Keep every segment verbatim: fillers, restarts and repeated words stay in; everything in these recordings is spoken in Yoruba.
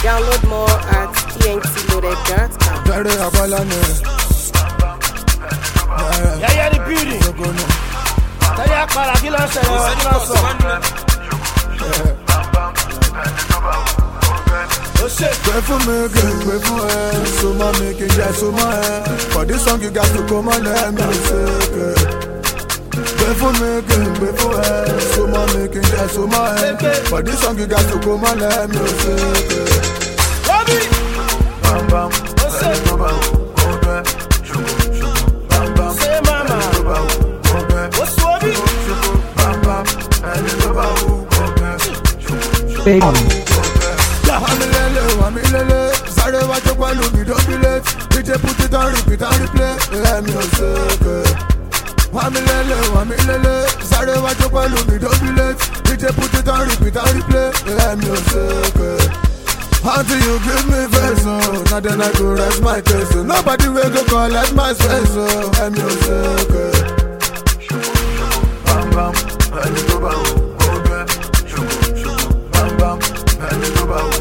Download more at t n t loaded dot com. Very abalane. Yeah, yeah, the beauty. Tell you para kí ló ń ṣẹlẹ̀ kí ló ń sọ. Pray for me, girl, pray for her. So my making just so my hair. For this song you got to come and let me say, girl. Pray for me, girl, pray for her. So my making just so my hair. For this song you got to come and let me say, girl. Bam bam, say mama. Say mama. What's Wabi? Bam bam, Big on. Amilele, amilele, sorry what you want to be don't be late. D J put it on repeat and replay. Let me say, amilele, amilele, sorry what you want to be don't be late. D J put it on repeat and replay. Let me say, until you give me face, oh, now then I go rest my case. So nobody will go collect my space, oh. Let me say, bam bam, let me go bam, okay, bam bam, let me go bam.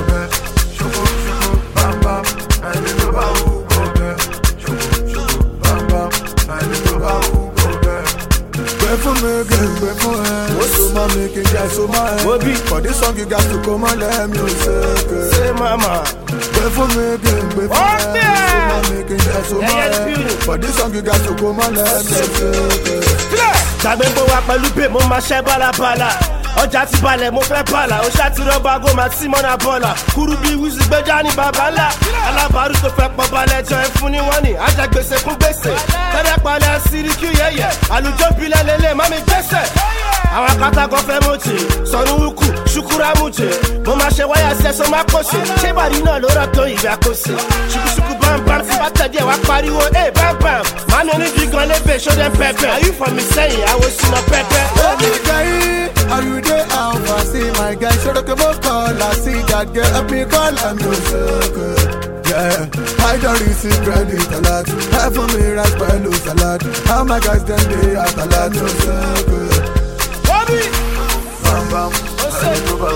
Pray for me, girl, pray for her. So my making just so my hair. For this song you got to come and let me say, girl. Say mama. Pray for me, girl, pray for her. So my making just so my hair. For this song you got to come and let me say, girl. Tàgbé pé wá pẹ̀lú pé mo máa ṣẹ́ bálabàlà. Ọjà ti balẹ̀ mo fẹ́ bàlà. Ó ṣáàtì rọ́bà go máa tí mọ́nà bọ́là. Kúrú bí wíìsì gbẹ́jà ní bàbá ńlá. Alábàárù tó fẹ́ pọ̀ balẹ̀ jọ ẹ fún ní wọ́n ní. Ajá gbèsè fún gbèsè. Tẹ́lẹ̀ palẹ̀ síríkì yẹ̀yẹ̀. Àlùjọ bilẹ̀ lélẹ̀ má mi gbèsè. Àwọn akátagọ́ fẹ́ mọ̀tì. Sọ̀nù wúkú ṣùkúrà mùjẹ. Mo máa ṣe wáyà sí ẹ̀sọ́ máa kọ̀ṣe. Ṣé ìbàdí náà ló rọ̀ tó ìgbà kọ̀ṣe? Ṣùkúṣùkú bámbám tí bá tẹ̀lé ẹ̀ wá pariwo ẹ̀ bámbám. Màá ní onídìí gan lébè ṣó dẹ́ pẹ́pẹ́. Are you from Ìsẹ́yìn? Àwọn oṣù náà pẹ́pẹ́. Oh my guy, are you there? Alpha, see my guy, show the come call. I see that girl up me call. I'm your circle. Yeah, I don't receive credit a lot. Half of me rice by lose a lot. How my guys then they at a lot. Your circle. Wabi. Bam bam, say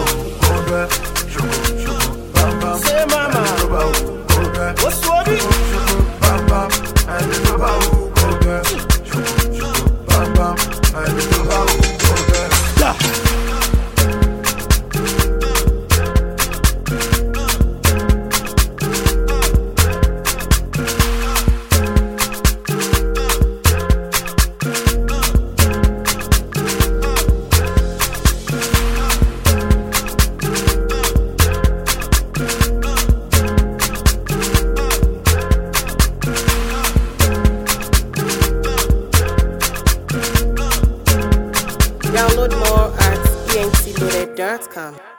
bam bam, say mama. What's Wabi? Bam bam, bam bam, Yeah. Download more at t n t loaded dot com.